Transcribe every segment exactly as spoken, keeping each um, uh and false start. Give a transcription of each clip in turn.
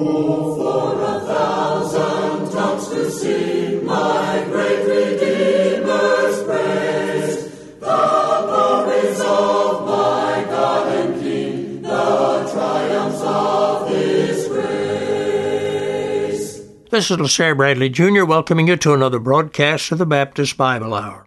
Oh, for a thousand tongues to sing my great Redeemer's praise, the glories of my God and King, the triumphs of His grace. This is LaSalle Bradley Junior welcoming you to another broadcast of the Baptist Bible Hour.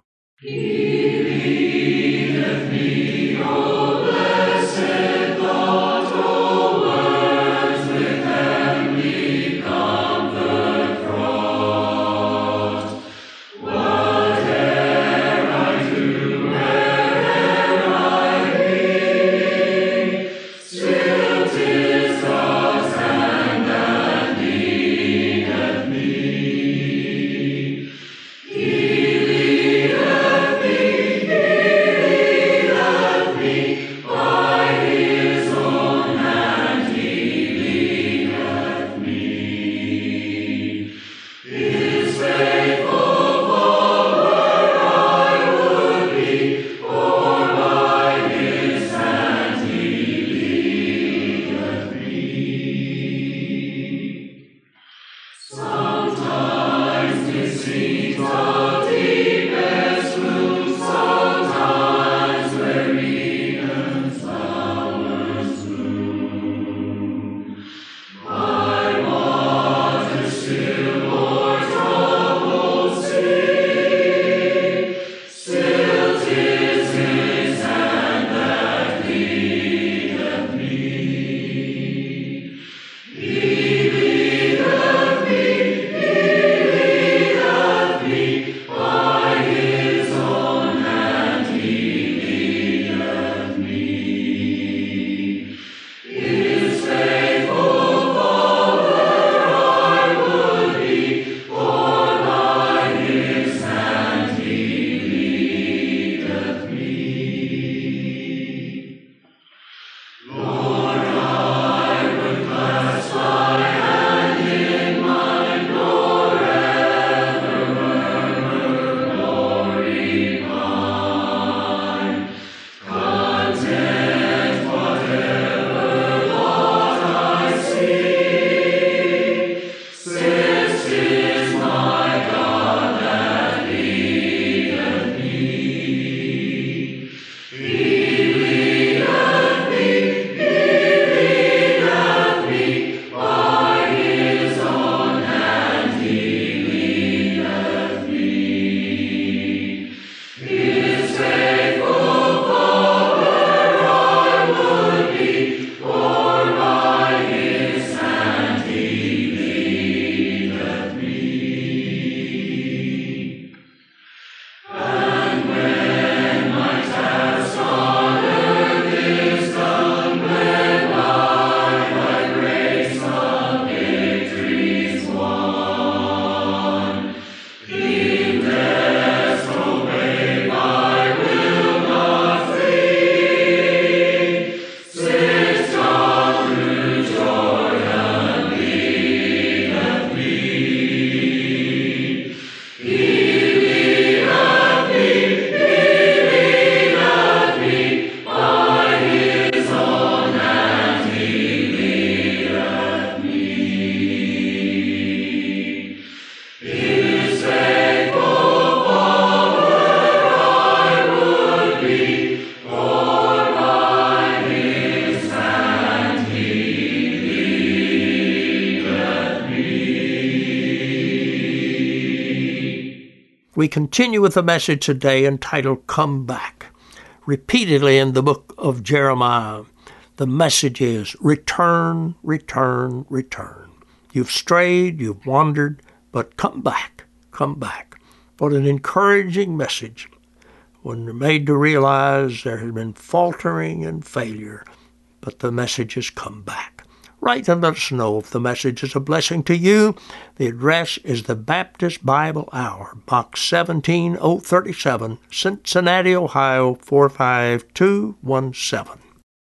We continue with a message today entitled, Come Back. Repeatedly in the book of Jeremiah, the message is, return, return, return. You've strayed, you've wandered, but come back, come back. What an encouraging message when you're made to realize there has been faltering and failure, but the message has come back. Write and let us know if the message is a blessing to you. The address is the Baptist Bible Hour, Box seventeen oh thirty-seven, Cincinnati, Ohio, four five two one seven.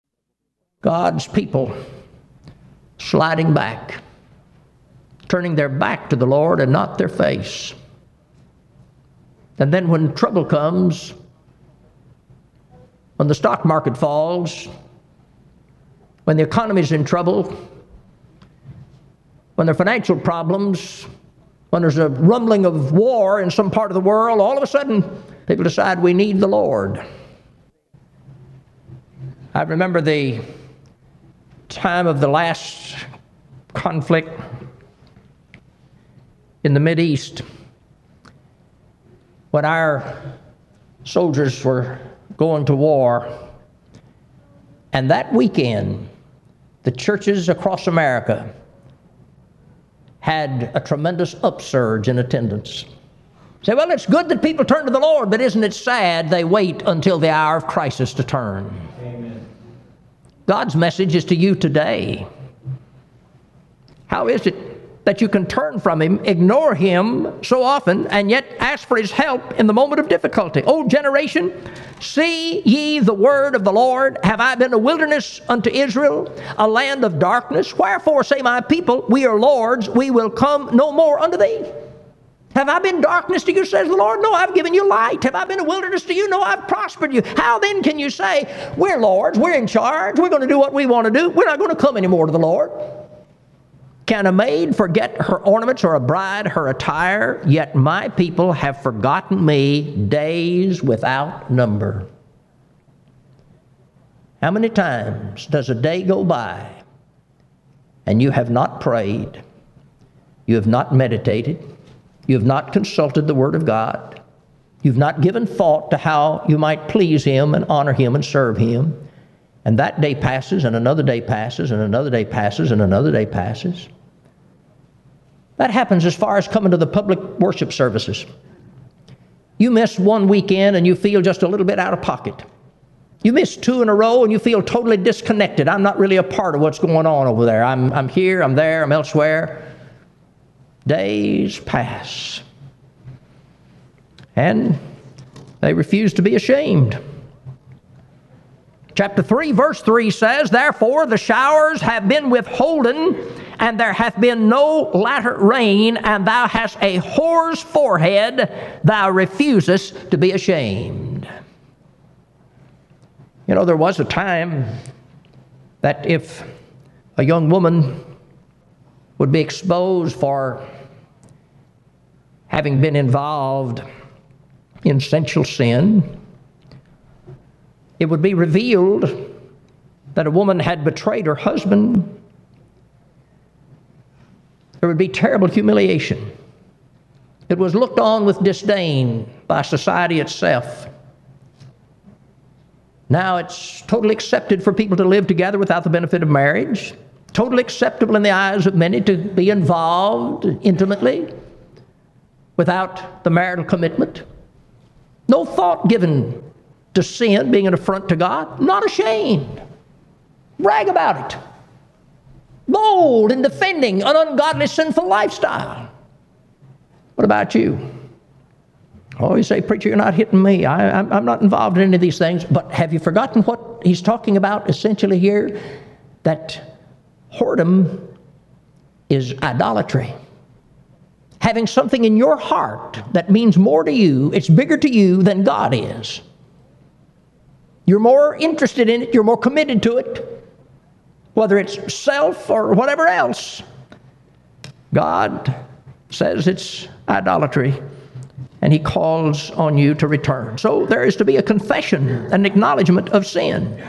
God's people sliding back, turning their back to the Lord and not their face. And then when trouble comes, when the stock market falls, when the economy's in trouble, When there are financial problems, when there's a rumbling of war in some part of the world, all of a sudden people decide we need the Lord. I remember the time of the last conflict in the Mideast, when our soldiers were going to war. And that weekend, the churches across America had a tremendous upsurge in attendance. Say, well, it's good that people turn to the Lord, but isn't it sad they wait until the hour of crisis to turn? Amen. God's message is to you today. How is it that you can turn from Him, ignore Him so often, and yet ask for His help in the moment of difficulty? O generation, see ye the word of the Lord. Have I been a wilderness unto Israel, a land of darkness? Wherefore say my people, we are Lord's, we will come no more unto thee. Have I been darkness to you, says the Lord? No, I've given you light. Have I been a wilderness to you? No, I've prospered you. How then can you say, we're Lord's, we're in charge, we're going to do what we want to do, we're not going to come anymore to the Lord? Can a maid forget her ornaments, or a bride her attire? Yet my people have forgotten me days without number. How many times does a day go by and you have not prayed, you have not meditated, you have not consulted the Word of God, you've not given thought to how you might please Him and honor Him and serve Him, and that day passes, and another day passes, and another day passes, and another day passes? That happens as far as coming to the public worship services. You miss one weekend and you feel just a little bit out of pocket. You miss two in a row and you feel totally disconnected. I'm not really a part of what's going on over there. I'm, I'm here, I'm there, I'm elsewhere. Days pass. And they refuse to be ashamed. Chapter three, verse three says, therefore the showers have been withholden, and there hath been no latter rain, and thou hast a whore's forehead, thou refusest to be ashamed. You know, there was a time that if a young woman would be exposed for having been involved in sensual sin, it would be revealed that a woman had betrayed her husband. There would be terrible humiliation. It was looked on with disdain by society itself. Now it's totally accepted for people to live together without the benefit of marriage. Totally acceptable in the eyes of many to be involved intimately without the marital commitment. No thought given to sin being an affront to God. Not ashamed. Brag about it. Bold in defending an ungodly, sinful lifestyle. What about you? Oh, you say, preacher, you're not hitting me. I, I'm, I'm not involved in any of these things. But have you forgotten what he's talking about essentially here? That whoredom is idolatry. Having something in your heart that means more to you, it's bigger to you than God is. You're more interested in it, you're more committed to it, whether it's self or whatever else. God says it's idolatry, and He calls on you to return. So there is to be a confession, an acknowledgement of sin.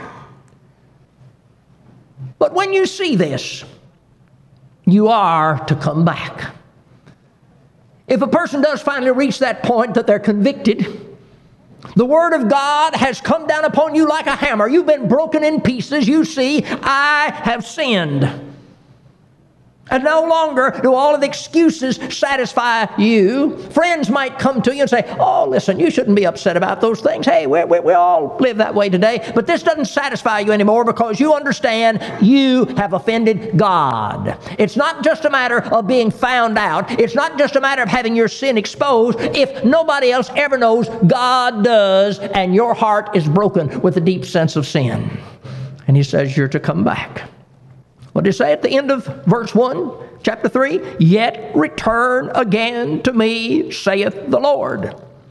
But when you see this, you are to come back. If a person does finally reach that point that they're convicted, the Word of God has come down upon you like a hammer. You've been broken in pieces. You see, I have sinned. And no longer do all of the excuses satisfy you. Friends might come to you and say, oh, listen, you shouldn't be upset about those things. Hey, we, we, we all live that way today. But this doesn't satisfy you anymore because you understand you have offended God. It's not just a matter of being found out. It's not just a matter of having your sin exposed. If nobody else ever knows, God does, and your heart is broken with a deep sense of sin. And He says you're to come back. What did He say at the end of verse one, chapter three? Yet return again to me, saith the Lord.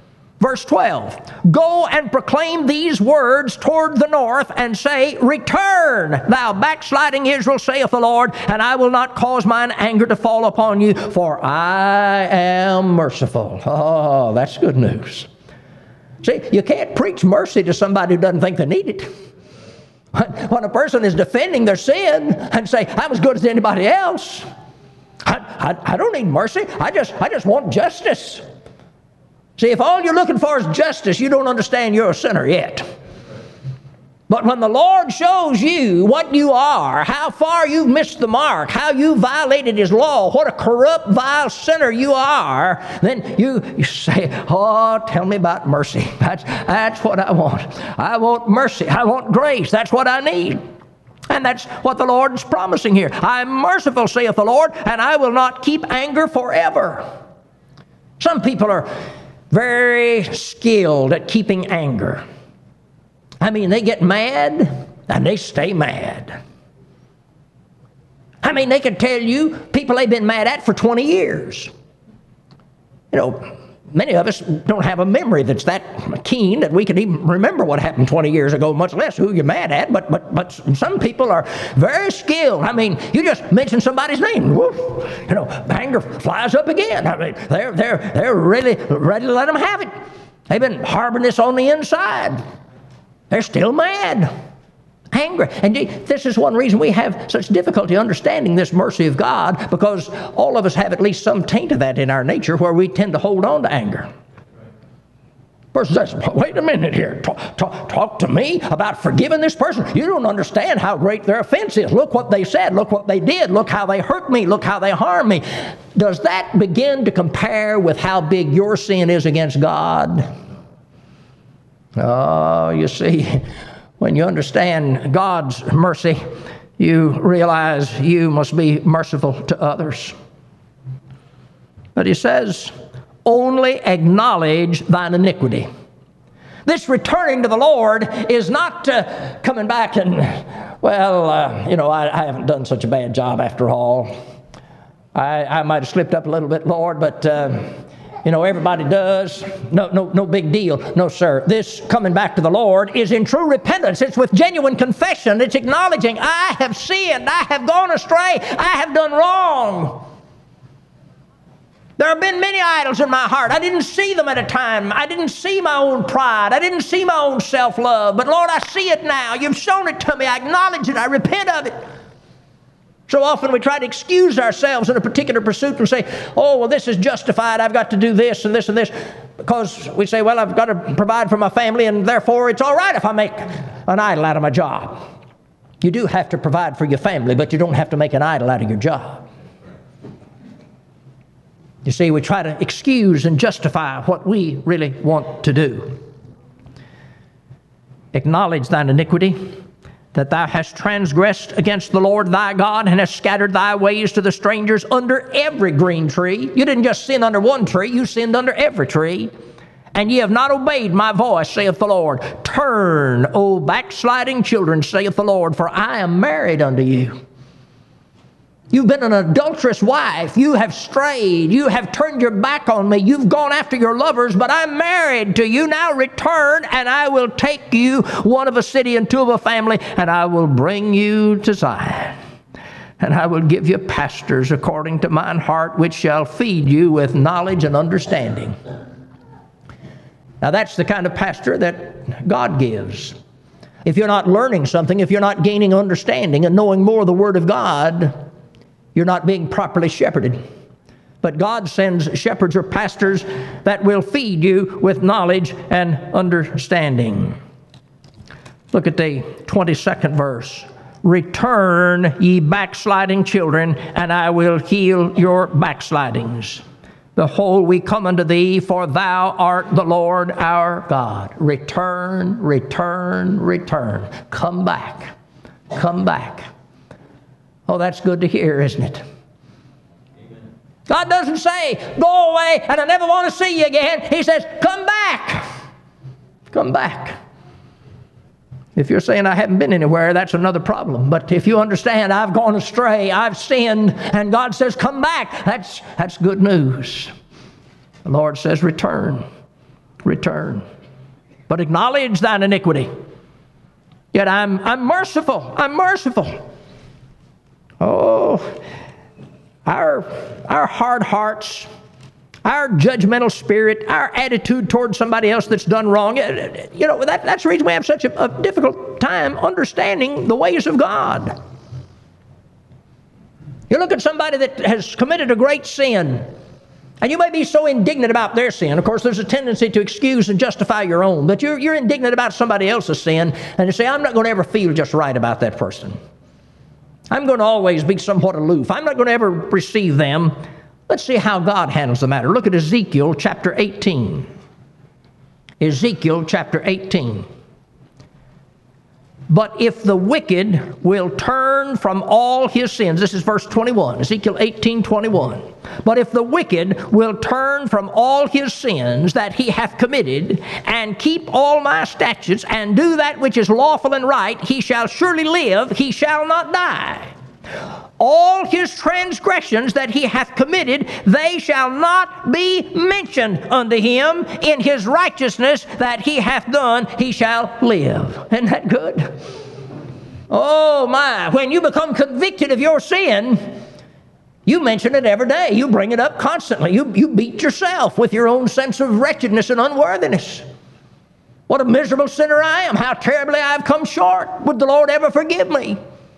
Verse twelve, go and proclaim these words toward the north and say, return, thou backsliding Israel, saith the Lord, and I will not cause mine anger to fall upon you, for I am merciful. Oh, that's good news. See, you can't preach mercy to somebody who doesn't think they need it. When a person is defending their sin and say, I'm as good as anybody else, I, I, I don't need mercy. I just, I just want justice. See, if all you're looking for is justice, you don't understand you're a sinner yet. But when the Lord shows you what you are, how far you've missed the mark, how you violated His law, what a corrupt, vile sinner you are, then you, you say, oh, tell me about mercy. That's, that's what I want. I want mercy. I want grace. That's what I need. And that's what the Lord's promising here. I'm merciful, saith the Lord, and I will not keep anger forever. Some people are very skilled at keeping anger. I mean, they get mad and they stay mad. I mean, they can tell you people they've been mad at for twenty years. You know, many of us don't have a memory that's that keen that we can even remember what happened twenty years ago, much less who you're mad at. But but but some people are very skilled. I mean, you just mention somebody's name, woof, you know, anger flies up again. I mean, they're they're they're really ready to let them have it. They've been harboring this on the inside. They're still mad, angry. And this is one reason we have such difficulty understanding this mercy of God, because all of us have at least some taint of that in our nature where we tend to hold on to anger. Person says, wait a minute here. Talk, talk, talk to me about forgiving this person. You don't understand how great their offense is. Look what they said. Look what they did. Look how they hurt me. Look how they harmed me. Does that begin to compare with how big your sin is against God? Oh, you see, when you understand God's mercy, you realize you must be merciful to others. But he says, only acknowledge thine iniquity. This returning to the Lord is not uh, coming back and, well, uh, you know, I, I haven't done such a bad job after all. I, I might have slipped up a little bit, Lord, but... Uh, You know, everybody does. No, no, no big deal. No, sir. This coming back to the Lord is in true repentance. It's with genuine confession. It's acknowledging, I have sinned. I have gone astray. I have done wrong. There have been many idols in my heart. I didn't see them at a time. I didn't see my own pride. I didn't see my own self-love. But Lord, I see it now. You've shown it to me. I acknowledge it. I repent of it. So often we try to excuse ourselves in a particular pursuit and say, oh, well, this is justified. I've got to do this and this and this. Because we say, well, I've got to provide for my family, and therefore it's all right if I make an idol out of my job. You do have to provide for your family, but you don't have to make an idol out of your job. You see, we try to excuse and justify what we really want to do. Acknowledge thine iniquity, that thou hast transgressed against the Lord thy God, and hast scattered thy ways to the strangers under every green tree. You didn't just sin under one tree, you sinned under every tree. And ye have not obeyed my voice, saith the Lord. Turn, O backsliding children, saith the Lord, for I am married unto you. You've been an adulterous wife. You have strayed. You have turned your back on me. You've gone after your lovers, but I'm married to you. Now return, and I will take you, one of a city and two of a family, and I will bring you to Zion. And I will give you pastors according to mine heart, which shall feed you with knowledge and understanding. Now that's the kind of pastor that God gives. If you're not learning something, if you're not gaining understanding and knowing more of the Word of God, you're not being properly shepherded. But God sends shepherds or pastors that will feed you with knowledge and understanding. Look at the twenty-second verse. Return, ye backsliding children, and I will heal your backslidings. Behold, we come unto thee, for thou art the Lord our God. Return, return, return. Come back. Come back. Oh, that's good to hear, isn't it? Amen. God doesn't say, go away and I never want to see you again. He says, come back. Come back. If you're saying I haven't been anywhere, that's another problem. But if you understand I've gone astray, I've sinned, and God says, come back, that's, that's good news. The Lord says, return. return. But acknowledge thine iniquity. Yet I'm, I'm merciful. I'm merciful. Oh, our, our hard hearts, our judgmental spirit, our attitude toward somebody else that's done wrong, you know, that, that's the reason we have such a, a difficult time understanding the ways of God. You look at somebody that has committed a great sin, and you may be so indignant about their sin. Of course, there's a tendency to excuse and justify your own, but you're, you're indignant about somebody else's sin, and you say, I'm not going to ever feel just right about that person. I'm going to always be somewhat aloof. I'm not going to ever receive them. Let's see how God handles the matter. Look at Ezekiel chapter eighteen. Ezekiel chapter eighteen. But if the wicked will turn from all his sins, this is verse twenty-one, Ezekiel eighteen, twenty-one. But if the wicked will turn from all his sins that he hath committed, and keep all my statutes, and do that which is lawful and right, he shall surely live, he shall not die. All his transgressions that he hath committed, they shall not be mentioned unto him. In his righteousness that he hath done, he shall live. Isn't that good? Oh my, when you become convicted of your sin, you mention it every day. You bring it up constantly. You, you beat yourself with your own sense of wretchedness and unworthiness. What a miserable sinner I am. How terribly I have come short. Would the Lord ever forgive me?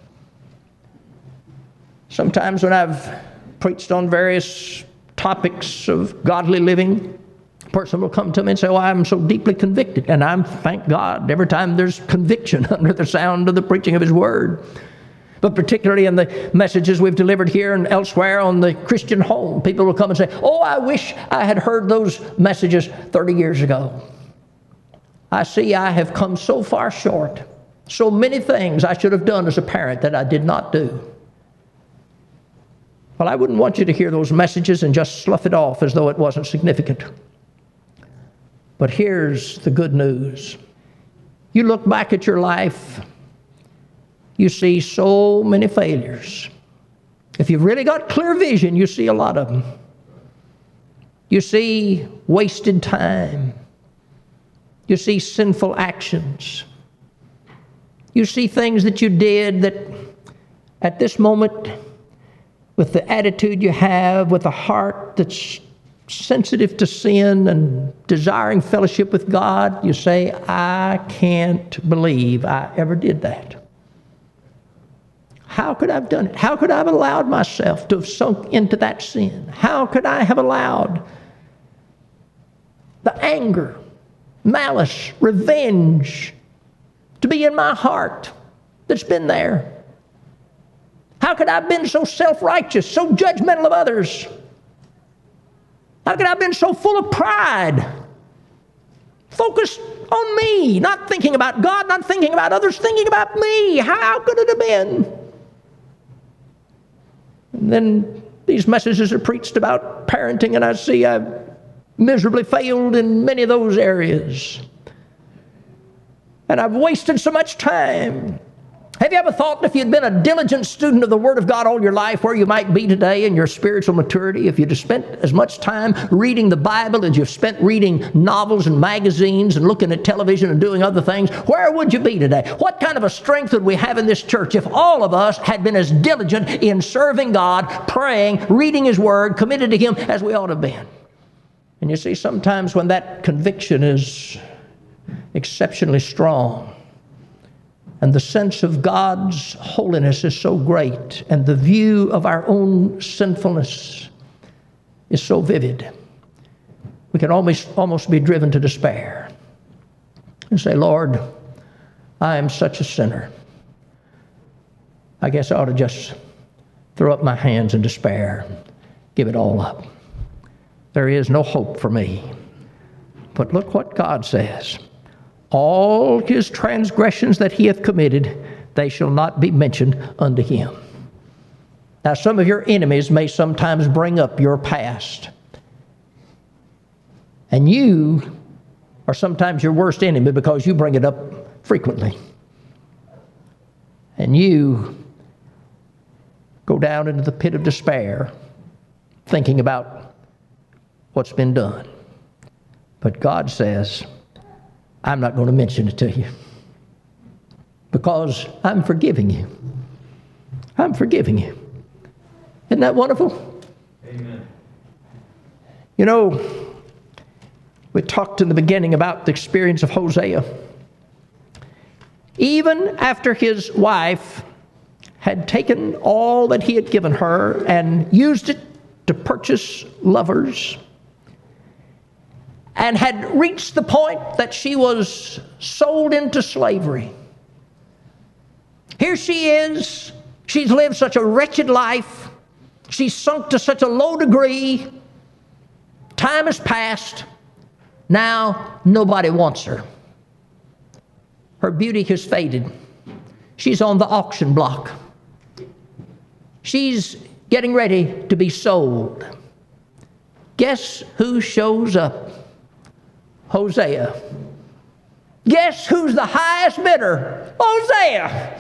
Sometimes when I've preached on various topics of godly living, a person will come to me and say, oh, I'm so deeply convicted. And I'm, thank God, every time there's conviction under the sound of the preaching of His Word. But particularly in the messages we've delivered here and elsewhere on the Christian home, people will come and say, oh, I wish I had heard those messages thirty years ago. I see I have come so far short. So many things I should have done as a parent that I did not do. Well, I wouldn't want you to hear those messages and just slough it off as though it wasn't significant. But here's the good news. You look back at your life, you see so many failures. If you've really got clear vision, you see a lot of them. You see wasted time. You see sinful actions. You see things that you did that at this moment, with the attitude you have, with a heart that's sensitive to sin and desiring fellowship with God, you say, I can't believe I ever did that. How could I have done it? How could I have allowed myself to have sunk into that sin? How could I have allowed the anger, malice, revenge to be in my heart that's been there? How could I have been so self-righteous, so judgmental of others? How could I have been so full of pride? Focused on me, not thinking about God, not thinking about others, thinking about me. How could it have been? And then these messages are preached about parenting, and I see I've miserably failed in many of those areas. And I've wasted so much time. Have you ever thought if you'd been a diligent student of the Word of God all your life, where you might be today in your spiritual maturity? If you'd have spent as much time reading the Bible as you've spent reading novels and magazines and looking at television and doing other things, where would you be today? What kind of a strength would we have in this church if all of us had been as diligent in serving God, praying, reading His Word, committed to Him as we ought to have been? And you see, sometimes when that conviction is exceptionally strong, and the sense of God's holiness is so great, and the view of our own sinfulness is so vivid, we can almost, almost be driven to despair and say, Lord, I am such a sinner. I guess I ought to just throw up my hands in despair, give it all up. There is no hope for me. But look what God says. All his transgressions that he hath committed, they shall not be mentioned unto him. Now, some of your enemies may sometimes bring up your past. And you are sometimes your worst enemy because you bring it up frequently. And you go down into the pit of despair thinking about what's been done. But God says, I'm not going to mention it to you because I'm forgiving you. I'm forgiving you. Isn't that wonderful? Amen. You know, we talked in the beginning about the experience of Hosea. Even after his wife had taken all that he had given her and used it to purchase lovers, and had reached the point that she was sold into slavery. Here she is. She's lived such a wretched life. She's sunk to such a low degree. Time has passed. Now nobody wants her. Her beauty has faded. She's on the auction block. She's getting ready to be sold. Guess who shows up? Hosea. Guess who's the highest bidder? Hosea.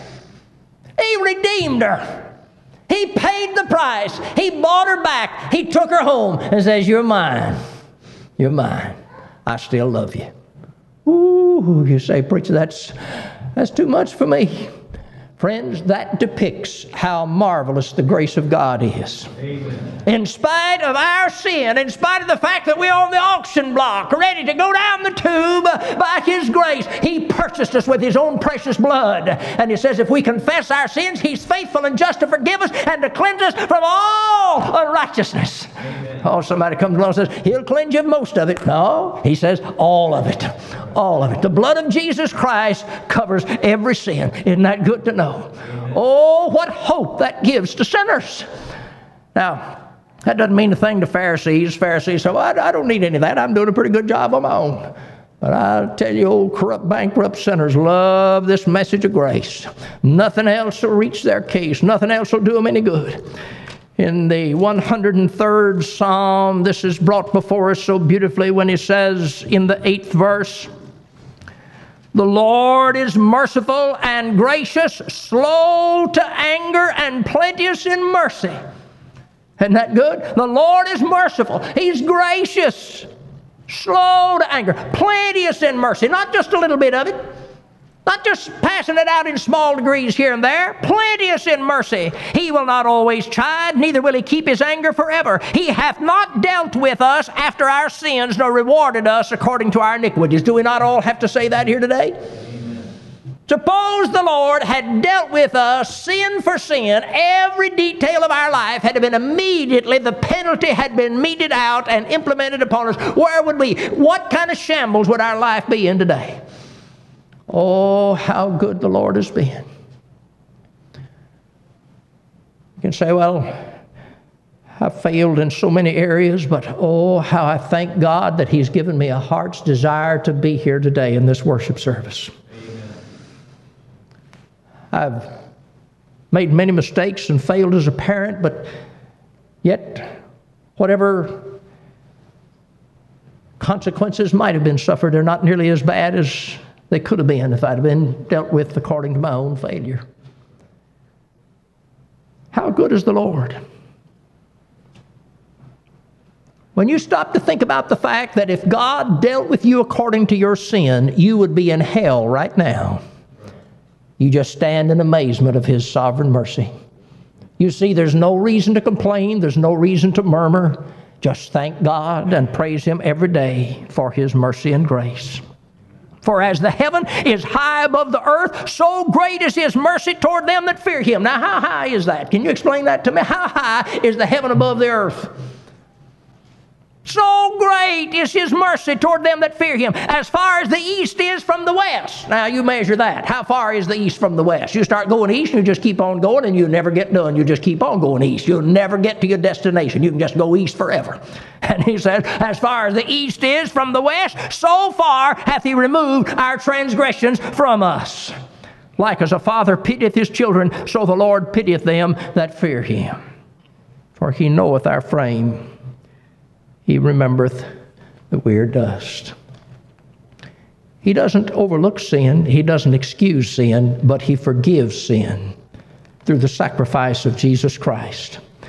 He redeemed her. He paid the price. He bought her back. He took her home and says, you're mine. You're mine. I still love you. Ooh, you say, preacher, that's, that's too much for me. Friends, that depicts how marvelous the grace of God is. Amen. In spite of our sin, in spite of the fact that we're on the auction block, ready to go down the tube, by His grace, He purchased us with His own precious blood. And He says if we confess our sins, He's faithful and just to forgive us and to cleanse us from all unrighteousness. Amen. Oh, somebody comes along and says, He'll cleanse you of most of it. No, He says all of it. All of it. The blood of Jesus Christ covers every sin. Isn't that good to know? Amen. Oh, what hope that gives to sinners. Now, that doesn't mean a thing to Pharisees. Pharisees say, well, I, I don't need any of that. I'm doing a pretty good job on my own. But I tell you, old corrupt, bankrupt sinners love this message of grace. Nothing else will reach their case. Nothing else will do them any good. In the one hundred third Psalm, this is brought before us so beautifully when he says in the eighth verse, the Lord is merciful and gracious, slow to anger and plenteous in mercy. Isn't that good? The Lord is merciful. He's gracious, slow to anger, plenteous in mercy. Not just a little bit of it. Not just passing it out in small degrees here and there. Plenteous in mercy. He will not always chide, neither will He keep His anger forever. He hath not dealt with us after our sins, nor rewarded us according to our iniquities. Do we not all have to say that here today? Amen. Suppose the Lord had dealt with us sin for sin, every detail of our life had been immediately, the penalty had been meted out and implemented upon us. Where would we? What kind of shambles would our life be in today? Oh, how good the Lord has been. You can say, well, I failed in so many areas, but oh, how I thank God that He's given me a heart's desire to be here today in this worship service. Amen. I've made many mistakes and failed as a parent, but yet whatever consequences might have been suffered, they're not nearly as bad as they could have been if I'd have been dealt with according to my own failure. How good is the Lord? When you stop to think about the fact that if God dealt with you according to your sin, you would be in hell right now. You just stand in amazement of His sovereign mercy. You see, there's no reason to complain. There's no reason to murmur. Just thank God and praise Him every day for His mercy and grace. For as the heaven is high above the earth, so great is His mercy toward them that fear Him. Now, how high is that? Can you explain that to me? How high is the heaven above the earth? So great is His mercy toward them that fear Him, as far as the east is from the west. Now, you measure that. How far is the east from the west? You start going east, and you just keep on going, and you never get done. You just keep on going east. You'll never get to your destination. You can just go east forever. And He says, as far as the east is from the west, so far hath He removed our transgressions from us. Like as a father pitieth his children, so the Lord pitieth them that fear Him. For He knoweth our frame. He remembereth that we are dust. He doesn't overlook sin. He doesn't excuse sin, but He forgives sin through the sacrifice of Jesus Christ.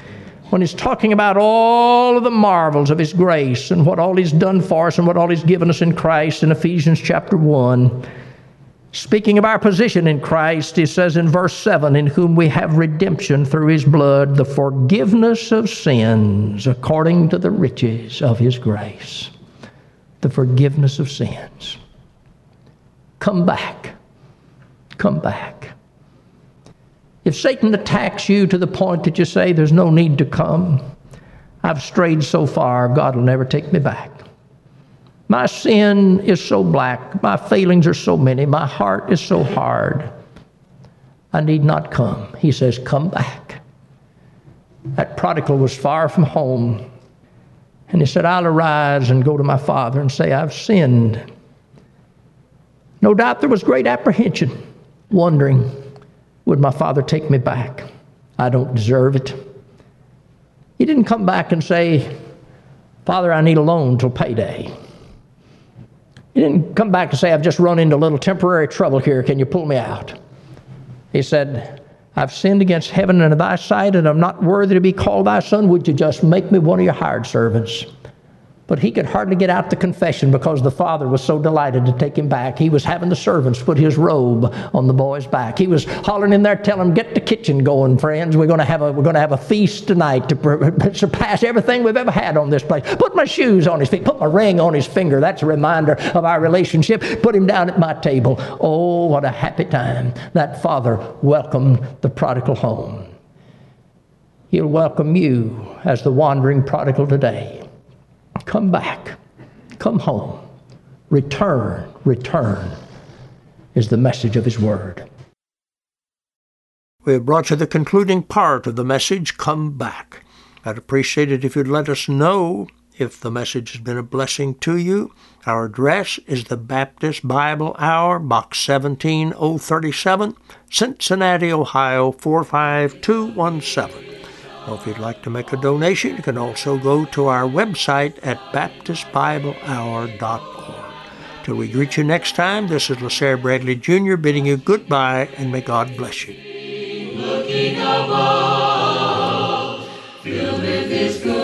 when he's talking about all of the marvels of his grace and what all he's done for us and what all he's given us in Christ in Ephesians chapter one. Speaking of our position in Christ, he says in verse seven, in whom we have redemption through his blood, the forgiveness of sins according to the riches of his grace. The forgiveness of sins. Come back. Come back. If Satan attacks you to the point that you say there's no need to come, I've strayed so far, God will never take me back. My sin is so black, my failings are so many, my heart is so hard. I need not come. He says, come back. That prodigal was far from home, and he said, I'll arise and go to my father and say, I've sinned. No doubt there was great apprehension, wondering, would my father take me back? I don't deserve it. He didn't come back and say, Father, I need a loan till payday. He didn't come back and say, I've just run into a little temporary trouble here. Can you pull me out? He said, I've sinned against heaven and thy sight, and I'm not worthy to be called thy son. Would you just make me one of your hired servants? But he could hardly get out the confession because the father was so delighted to take him back. He was having the servants put his robe on the boy's back. He was hollering in there, telling him, get the kitchen going, friends. We're going to have a, we're going to have a feast tonight to surpass everything we've ever had on this place. Put my shoes on his feet. Put my ring on his finger. That's a reminder of our relationship. Put him down at my table. Oh, what a happy time. That father welcomed the prodigal home. He'll welcome you as the wandering prodigal today. Come back. Come home. Return. Return is the message of his word. We have brought you the concluding part of the message, Come Back. I'd appreciate it if you'd let us know if the message has been a blessing to you. Our address is the Baptist Bible Hour, Box seventeen oh thirty-seven, Cincinnati, Ohio, four five two one seven. Well, if you'd like to make a donation, you can also go to our website at baptist bible hour dot org. Till we greet you next time, this is LaSalle Bradley Junior bidding you goodbye, and may God bless you. Looking above, filled with his good